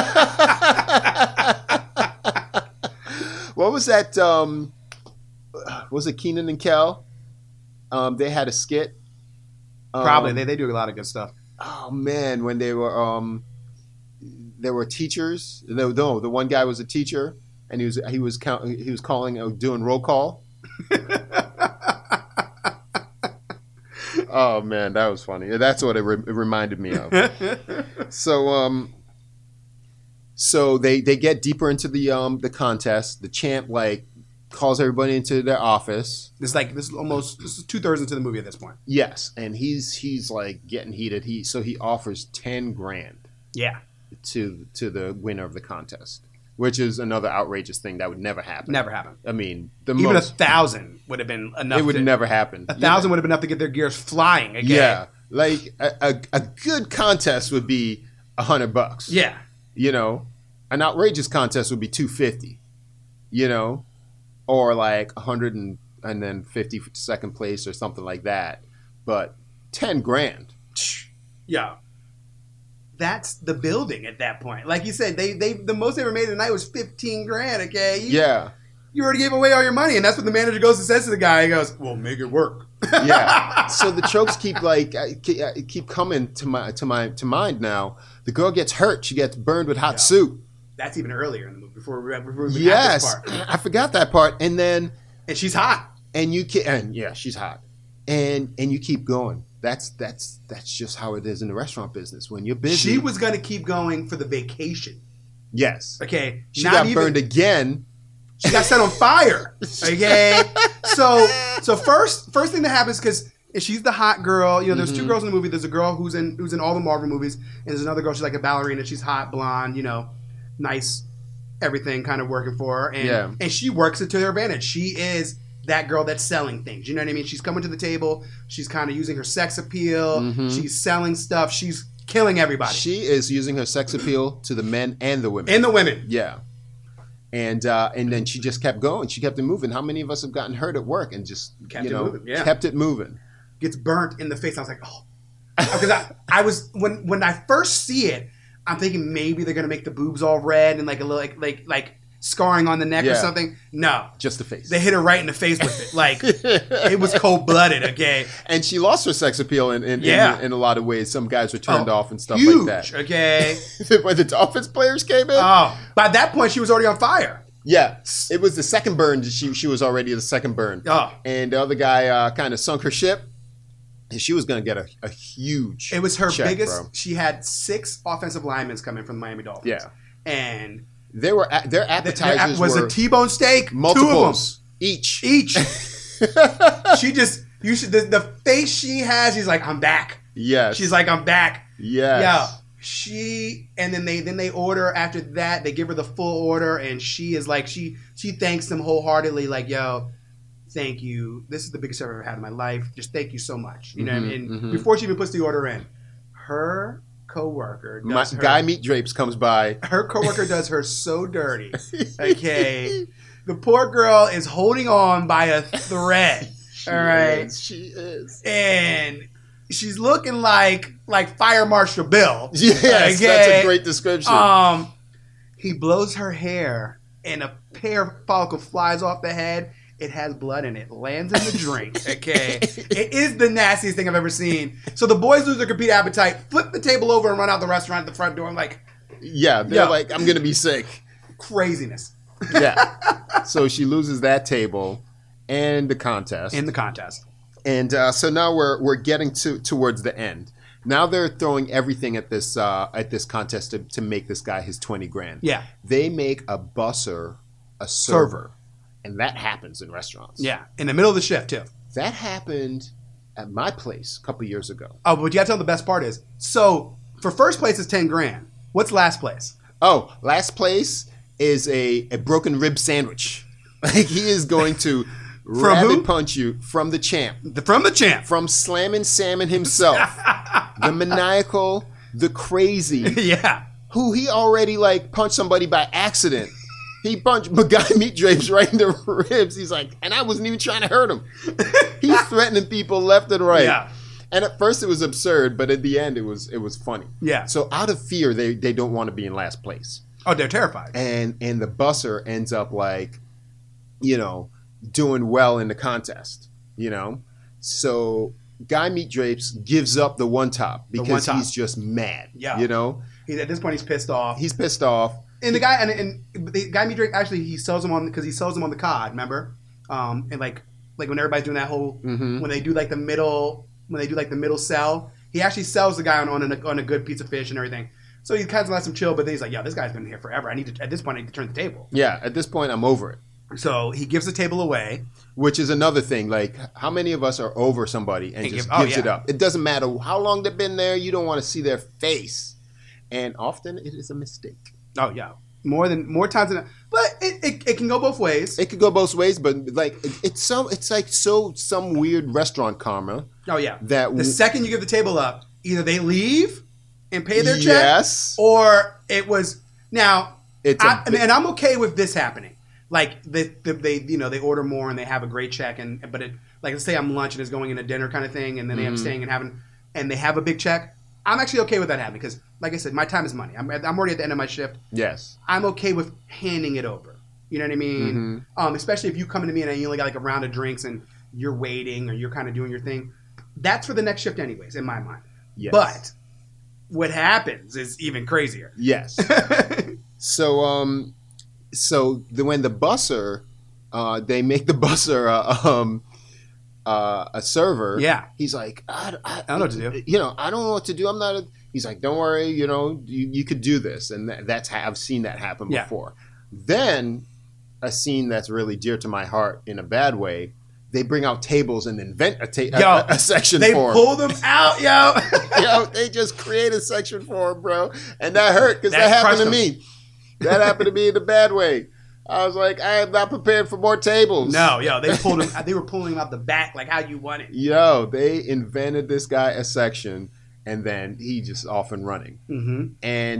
What was that? Was it Keenan and Kel? They had a skit. Probably. They do a lot of good stuff. Oh man, when they were teachers. No, the one guy was a teacher, and he was calling doing roll call. Oh man, that was funny. That's what it reminded me of. So they get deeper into the contest. The champ calls everybody into their office. This is 2/3 into the movie at this point. Yes, and he's like getting heated. He offers $10,000. Yeah. To the winner of the contest, which is another outrageous thing that would never happen. Never happen. I mean, even 1,000 would have been enough. It would never happen. 1,000 would have been enough to get their gears flying again. Yeah, like a good contest would be $100. Yeah, an outrageous contest would be $250. Or like 150 for second place or something like that. But $10,000. Yeah. That's the building at that point. Like you said, they the most they ever made in a night was $15,000. Okay. You already gave away all your money, and that's what the manager goes and says to the guy. He goes, "Well, make it work." Yeah. So the tropes keep coming to mind now. The girl gets hurt. She gets burned with hot soup. That's even earlier in the movie before we yes, this part. I forgot that part. And she's hot. She's hot. And you keep going. That's just how it is in the restaurant business. When you're busy. She was going to keep going for the vacation. Yes. Okay. She got burned again. She got set on fire. Okay. So first thing that happens, because she's the hot girl. There's two girls in the movie. There's a girl who's in all the Marvel movies, and there's another girl. She's like a ballerina. She's hot, blonde. Nice, everything kind of working for her. And she works it to her advantage. She is that girl that's selling things. You know what I mean? She's coming to the table. She's kind of using her sex appeal. Mm-hmm. She's selling stuff. She's killing everybody. She is using her sex appeal to the men and the women. And the women. Yeah. And then she just kept going. She kept it moving. How many of us have gotten hurt at work and just kept it moving? Gets burnt in the face. I was like, oh, because I was when I first see it, I'm thinking maybe they're gonna make the boobs all red and like a little like scarring on the neck or something. No, just the face. They hit her right in the face with it. Like it was cold blooded. Okay, and she lost her sex appeal in a lot of ways. Some guys were turned off and stuff huge, like that. Okay, when the Dolphins players came in. Oh, by that point she was already on fire. Yeah, it was the second burn. She was already the second burn. Oh, and the other guy kind of sunk her ship. And she was going to get a huge. It was her check, biggest. bro. She had 6 offensive linemen coming from the Miami Dolphins. Yeah, and their appetizers was were a T-bone steak, multiples 2 of them each. The face she has, she's like, I'm back. Yes. She's like, I'm back. Yes. And then they order after that. They give her the full order, and she is like, she thanks them wholeheartedly, like, yo, thank you. This is the biggest I've ever had in my life. Just thank you so much. You know what I mean? Before she even puts the order in, her coworker does Guy Meat Drapes comes by. Her coworker does her so dirty. Okay. The poor girl is holding on by a thread. All right. She is. And she's looking like Fire Marshal Bill. Yes, okay? that's a great description. He blows her hair, and a hair follicle flies off the head. It has blood in it. Lands in the drink. Okay. It is the nastiest thing I've ever seen. So the boys lose their complete appetite, flip the table over, and run out the restaurant at the front door. I'm like, yeah, they're like, I'm going to be sick. Craziness. Yeah. So she loses that table and the contest. And so now we're getting towards the end. Now they're throwing everything at this contest to make this guy his $20,000. Yeah. They make a busser a server. And that happens in restaurants. Yeah. In the middle of the shift, too. That happened at my place a couple years ago. Oh, but you got to tell them the best part is. So, for first place is $10,000. What's last place? Oh, last place is a broken rib sandwich. Like, he is going to rabbit punch you from the champ. From the champ. From Slammin' Salmon himself. The maniacal, the crazy. Yeah. Who he already, punched somebody by accident. He punched Guy Meat Drapes right in the ribs. He's like, and I wasn't even trying to hurt him. He's threatening people left and right. Yeah. And at first it was absurd, but at the end it was funny. Yeah. So out of fear, they don't want to be in last place. Oh, they're terrified. And the busser ends up doing well in the contest. So Guy Meat Drapes gives up the one top because he's just mad. Yeah. At this point he's pissed off. And the guy and the Guy Meat Drake actually he sells them on the cod, remember? And like when everybody's doing that whole when they do the middle sell, he actually sells the guy on a good piece of fish and everything. So he kind of lets him chill, but then he's like, yeah, this guy's been here forever. At this point I need to turn the table. Yeah, at this point I'm over it. So he gives the table away. Which is another thing. Like, how many of us are over somebody and just gives it up? It doesn't matter how long they've been there. You don't want to see their face. And often it is a mistake. Oh, yeah. More times than that. But it can go both ways. It could go both ways, but it's some weird restaurant karma. Oh, yeah. That the second you give the table up, either they leave and pay their check. Yes. Or it was... Now, and I'm okay with this happening. Like they order more and they have a great check but let's say I'm lunch and it's going into dinner kind of thing and then they have staying and they have a big check. I'm actually okay with that happening because, like I said, my time is money. I'm already at the end of my shift. Yes. I'm okay with handing it over. You know what I mean? Especially if you come into me and you only got a round of drinks and you're waiting or you're kind of doing your thing. That's for the next shift anyways, in my mind. Yes. But what happens is even crazier. Yes. So when the busser, they make the busser a server. Yeah. He's like, I don't know what to do. I don't know what to do. He's like, don't worry, you could do this. And that's how I've seen that happen before. Then a scene that's really dear to my heart in a bad way, they bring out tables and invent a section for him. They pull them out, yo. They just create a section for him, bro. And that hurt because that happened to me. That happened to me in a bad way. I was like, I am not prepared for more tables. No, they were pulling him out the back like how you want it. They invented this guy a section, and then he just off and running. Mm-hmm.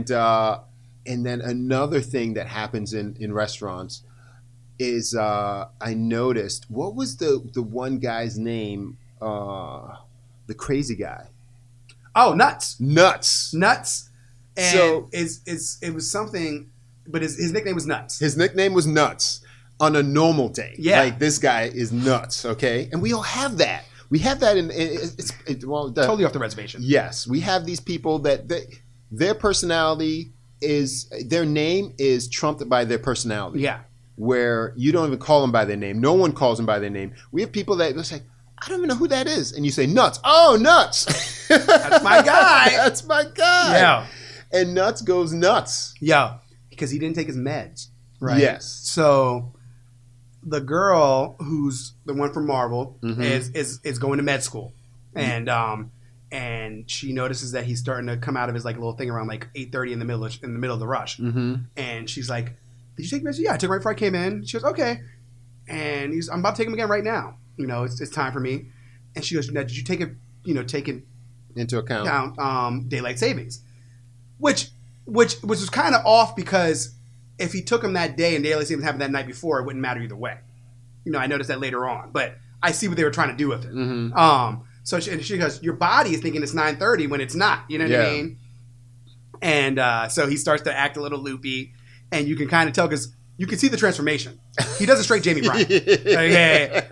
And then another thing that happens in restaurants is I noticed, what was the one guy's name? The crazy guy. Oh, Nuts. And so it was something. But his nickname was Nuts. His nickname was Nuts on a normal day. Yeah. Like, this guy is nuts, okay? And we all have that. We have that totally off the reservation. Yes. We have these people that their personality their name is trumped by their personality. Yeah. Where you don't even call them by their name. No one calls them by their name. We have people that say, I don't even know who that is. And you say, Nuts. Oh, Nuts. That's my guy. That's my guy. Yeah. And Nuts goes nuts. Yeah. because he didn't take his meds. Right. Yes. So the girl who's the one from Marvel Mm-hmm. is going to med school, and she notices that he's starting to come out of his like little thing around like 8:30 in the middle of the rush, Mm-hmm. and she's like, "Did you take meds?" "Yeah, I took them right before I came in." She goes, "Okay," and I'm about to take them again right now. You know, it's time for me. And she goes, "Now, did you take it? You know, take it Into account. down daylight savings," which was kind of off because if he took them that day and daylight savings happened that night before, it wouldn't matter either way. You know, I noticed that later on, but I see what they were trying to do with it. Mm-hmm. So she goes, "Your body is thinking it's 9:30 when it's not." You know what I mean? And so he starts to act a little loopy, and you can kind of tell because you can see the transformation. He does a straight Jamie Bryant. Okay.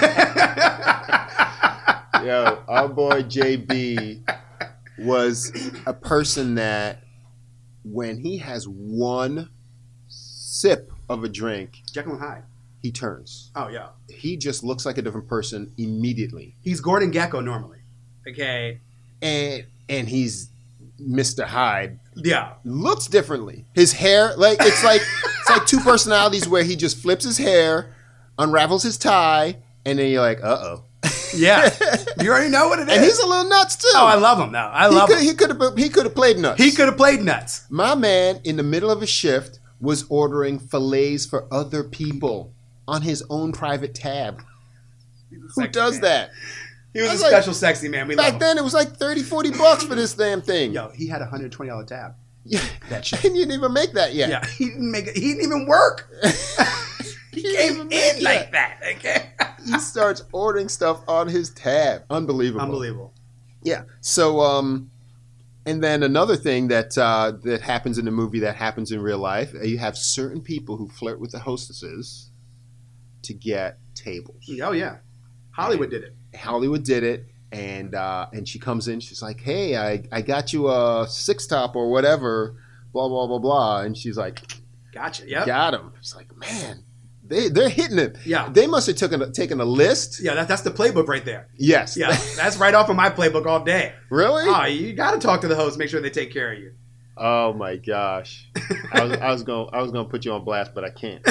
Yo, our boy JB was a person that when he has one sip of a drink, Jekyll and Hyde. he turns. Oh yeah. He just looks like a different person immediately. He's Gordon Gekko normally. Okay. And he's Mr. Hyde. Yeah. Looks differently. His hair, it's like two personalities where he just flips his hair, unravels his tie, and then you're like, uh-oh. Yeah. You already know what it is. And he's a little nuts too. Oh, I love him though. I love him. He could have played nuts. He could have played nuts. My man, in the middle of a shift, was ordering fillets for other people on his own private tab. Who does that? He was a special sexy man. We love Back him. then, it was like $30-$40 for this damn thing. Yo, he had a $120 tab. Yeah. That shit. And you didn't even make that yet. Yeah, he didn't make it. He didn't even work. He came in like that. Okay. He starts ordering stuff on his tab. Unbelievable. Unbelievable. Yeah. So, and then another thing that that happens in the movie that happens in real life, you have certain people who flirt with the hostesses to get tables. Oh yeah, Hollywood did it. Hollywood did it, and she comes in. She's like, "Hey, I got you a six top or whatever, blah blah blah blah," and she's like, Gotcha. Yep. "Got him." It's like, man, they're hitting it. Yeah. They must have taken a list. Yeah, that's the playbook right there. Yes. Yeah, that's right off of my playbook all day. Really? Oh, you got to talk to the host, make sure they take care of you. Oh my gosh. I was gonna put you on blast, but I can't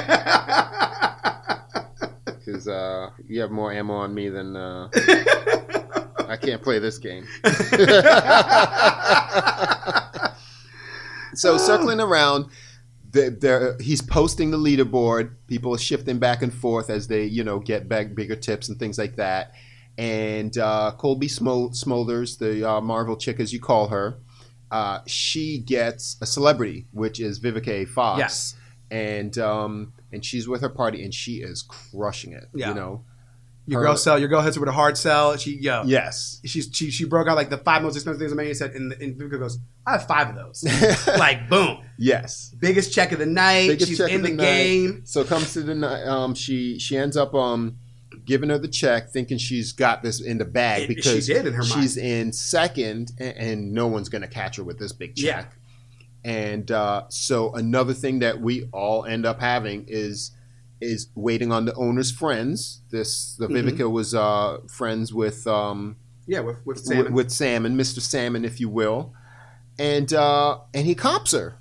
because you have more ammo on me than I can't play this game. So circling around, he's posting the leaderboard. People are shifting back and forth as they get back bigger tips and things like that. And Colby Smulders, the Marvel chick as you call her, she gets a celebrity, which is Vivica A. Fox. Yes. And she's with her party, and she is crushing it. Yeah. Your Her- girl hits her with a hard sell. Yes. She broke out like the 5 most expensive things in America. Said, and Vivica goes, "I have 5 of those." Like boom, Yes. biggest check of the night. Biggest She's check in of the the night. game. So it comes to the night. She ends up giving her the check, thinking she's got this in the bag because she did in her mind. she's in second, and no one's going to catch her with this big check. Yeah. And so another thing that we all end up having is waiting on the owner's friends. The Vivica was friends with with Salmon. with Salmon, Mr. Salmon, if you will, and he comps her.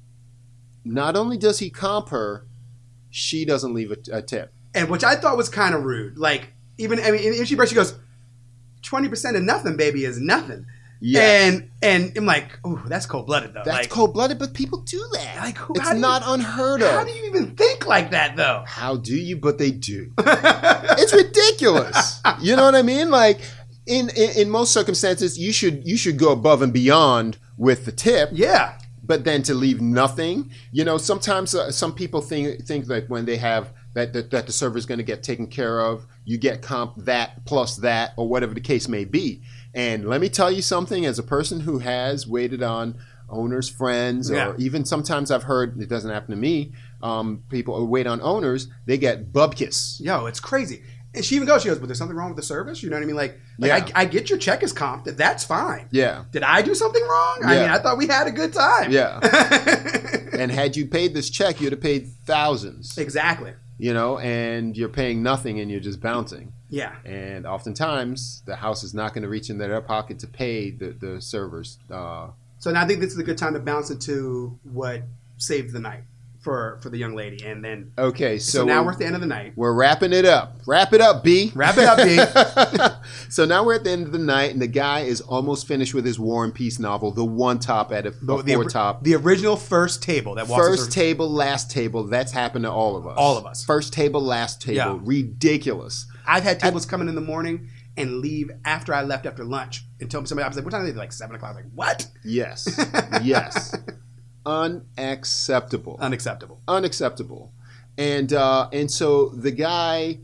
Not only does he comp her, she doesn't leave a tip. And which I thought was kind of rude. Like, if she goes, 20% of nothing, baby, is nothing. Yes. And I'm like, ooh, that's cold-blooded, though. That's like, cold-blooded, but people do that. Like, it's not unheard of. How do you even think like that, though? How do you? But they do. It's ridiculous. You know what I mean? Like, in most circumstances, you should go above and beyond with the tip. Yeah. But then to leave nothing, sometimes some people think like when they have that the server is going to get taken care of, you get comp that plus that or whatever the case may be. And let me tell you something, as a person who has waited on owners' friends, or even sometimes I've heard, it doesn't happen to me, people who wait on owners, they get bubkiss. Yo, it's crazy. And she goes, but there's something wrong with the service? You know what I mean? Like I get your check is comped. That's fine. Yeah. Did I do something wrong? I mean, I thought we had a good time. Yeah. And had you paid this check, you'd have paid thousands. Exactly. And you're paying nothing and you're just bouncing. Yeah. And oftentimes, the house is not going to reach into their pocket to pay the servers. So now I think this is a good time to bounce into what saves the night for the young lady, and then Okay, so now we're at the end of the night. We're wrapping it up. Wrap it up, B. Wrap it up, B. So now we're at the end of the night, and the guy is almost finished with his War and Peace novel, the one top out of four top. The original first table that walks First table, last table. That's happened to all of us. All of us. First table, last table. Yeah. Ridiculous. I've had tables come in the morning and leave after I left after lunch and tell somebody, I was like, what time are they? Like 7 o'clock. I was like, what? Yes. Yes. Unacceptable. Unacceptable. And so the guy,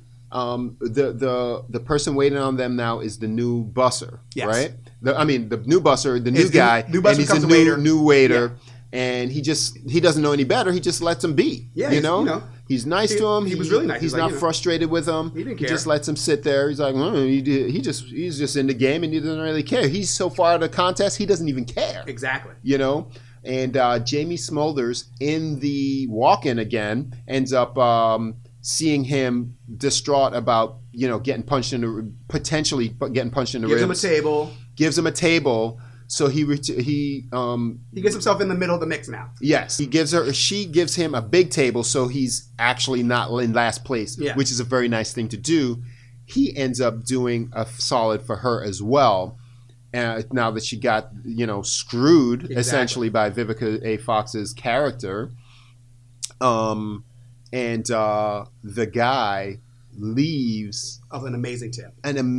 the person waiting on them now is the new busser, yes. right? The new busser, the new guy, new busser and he's becomes a a new waiter, and he doesn't know any better. He just lets him be. Yeah, you know? He's nice to him. He was really nice. He's like, not frustrated with him. He didn't care. He just lets him sit there. He's like, he's just in the game, and he doesn't really care. He's so far out of the contest, he doesn't even care. Exactly. You know. And Jamie Smulders in the walk-in again ends up seeing him distraught about potentially getting punched in the ribs. Gives him a table. So he gets himself in the middle of the mix now. Yes, she gives him a big table, so he's actually not in last place, which is a very nice thing to do. He ends up doing a solid for her as well. Now that she got, screwed essentially by Vivica A. Fox's character, and the guy leaves of an amazing tip.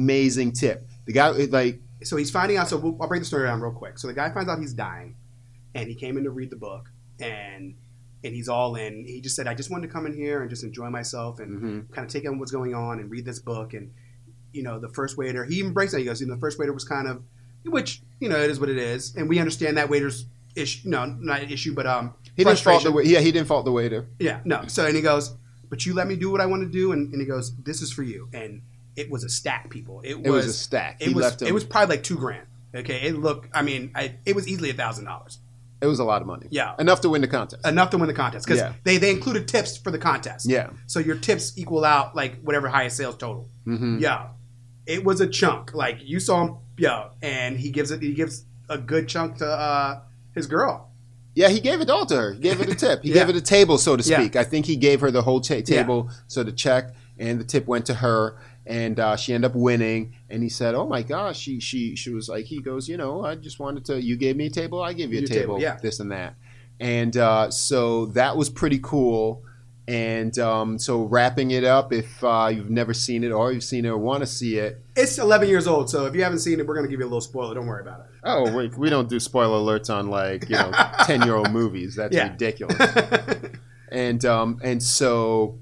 The guy so he's finding out. So I'll break the story down real quick. So the guy finds out he's dying, and he came in to read the book, and he's all in. He just said, "I just wanted to come in here and just enjoy myself and kind of take in what's going on and read this book." And the first waiter, he even breaks that. He goes, the first waiter was kind of. Which it is what it is, and we understand that waiter's issue. No, not an issue, but he didn't fault the waiter. Yeah, he didn't fault the waiter. Yeah, no. So and he goes, but you let me do what I want to do, and he goes, this is for you. And it was a stack, people. It was a stack. It was probably like $2,000. Okay, it looked. I mean, it was easily $1,000. It was a lot of money. Yeah, enough to win the contest. Because they included tips for the contest. Yeah. So your tips equal out like whatever highest sales total. Mm-hmm. Yeah. It was a chunk. Like you saw him, and he gives a good chunk to his girl. Yeah, he gave it all to her. He gave it a tip. He gave it a table, so to speak. I think he gave her the whole table, so the check and the tip went to her, and she ended up winning. And he said, "Oh my gosh," she was like, he goes, I just wanted to. You gave me a table, I gave you a table. This and that, and so that was pretty cool. And so wrapping it up, if you've never seen it or you've seen it or want to see it. It's 11 years old, so if you haven't seen it, we're going to give you a little spoiler. Don't worry about it. Oh, we don't do spoiler alerts on 10-year-old movies. That's ridiculous. And so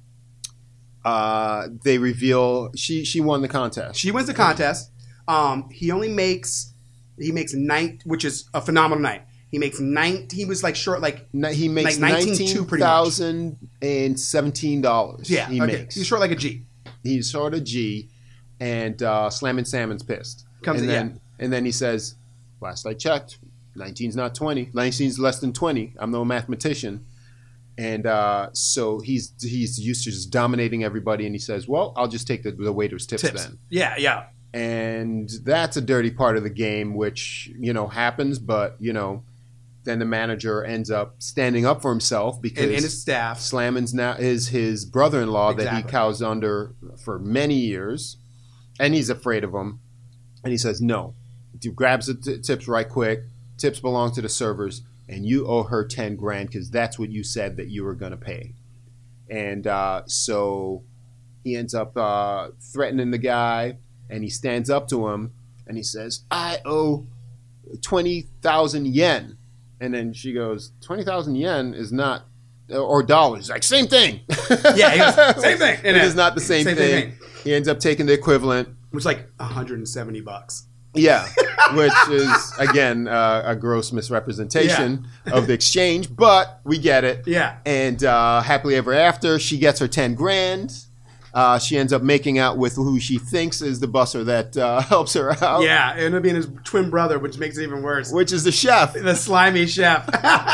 they reveal she won the contest. She wins the contest. He makes 9, which is a phenomenal night. He makes he was like short, he makes $19,017. Yeah, makes. He's short like a G. He's short a G, and Slammin' Salmon's pissed. And then he says, "Last I checked, 19's not 20. 19's less than 20. I'm no mathematician." And so he's used to just dominating everybody, and he says, "Well, I'll just take the waiter's tips then." Yeah. And that's a dirty part of the game, which happens, but then the manager ends up standing up for himself because and his staff. Slammon's now is his brother-in-law that he cows under for many years, and he's afraid of him. And he says, "No," he grabs the tips right quick. Tips belong to the servers, and you owe her $10,000 because that's what you said that you were going to pay. And so he ends up threatening the guy, and he stands up to him, and he says, "I owe 20,000 yen." And then she goes, 20,000 yen is not, or dollars. Like, same thing. Yeah, he goes, same thing. It is not the same thing. He ends up taking the equivalent. Which is like $170. Yeah, which is, again, a gross misrepresentation of the exchange, but we get it. Yeah. And happily ever after, she gets her $10,000. She ends up making out with who she thinks is the busser that helps her out. Yeah, it ended up being his twin brother, which makes it even worse. Which is the chef. The slimy chef.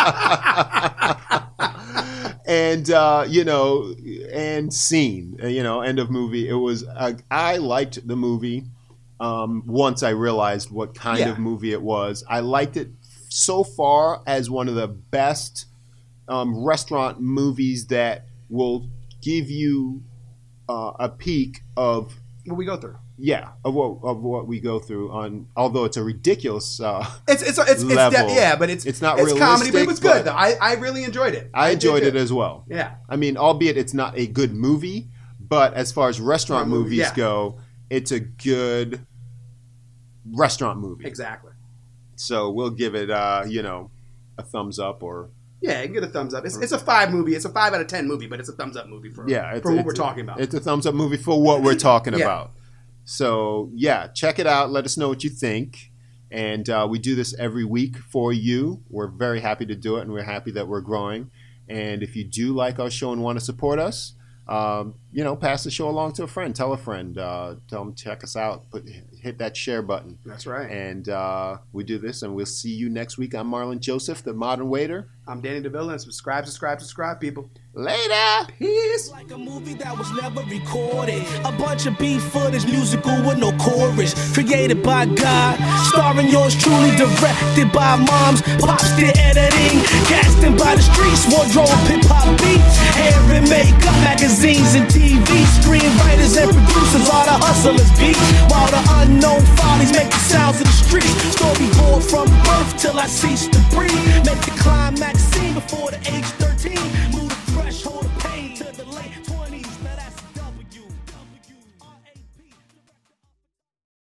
And, and scene, end of movie. It was, I liked the movie once I realized what kind of movie it was. I liked it so far as one of the best restaurant movies that will give you a peek of what we go through. Yeah, of what we go through on. Although it's a ridiculous it's level. but it's not it's realistic, comedy, but it was good though. I really enjoyed it. I enjoyed it as well. Yeah, I mean, albeit it's not a good movie, but as far as restaurant movies go, it's a good restaurant movie. Exactly. So we'll give it a thumbs up or. Yeah, you can get a thumbs up. It's a 5 movie. It's a 5 out of 10 movie, but it's a thumbs up movie for what we're talking about. It's a thumbs up movie for what we're talking about. So, check it out. Let us know what you think. And we do this every week for you. We're very happy to do it, and we're happy that we're growing. And if you do like our show and want to support us, pass the show along to a friend. Tell a friend. Tell them check us out. Hit that share button. That's right. And we do this, and we'll see you next week. I'm Marlon Joseph, the Modern Waiter. I'm Danny DeVilla, and subscribe, people. Later. Peace. Like a movie that was never recorded. A bunch of beat footage, musical with no chorus. Created by God, starring yours truly. Directed by moms, pops did editing. Casting by the streets, wardrobe, hip-hop beats. Hair and makeup, magazines and TV. Screenwriters and producers, all the hustlers beat. While the unknown follies make the sounds of the streets. Storyboard from birth till I cease to breathe. Make the climax scene before the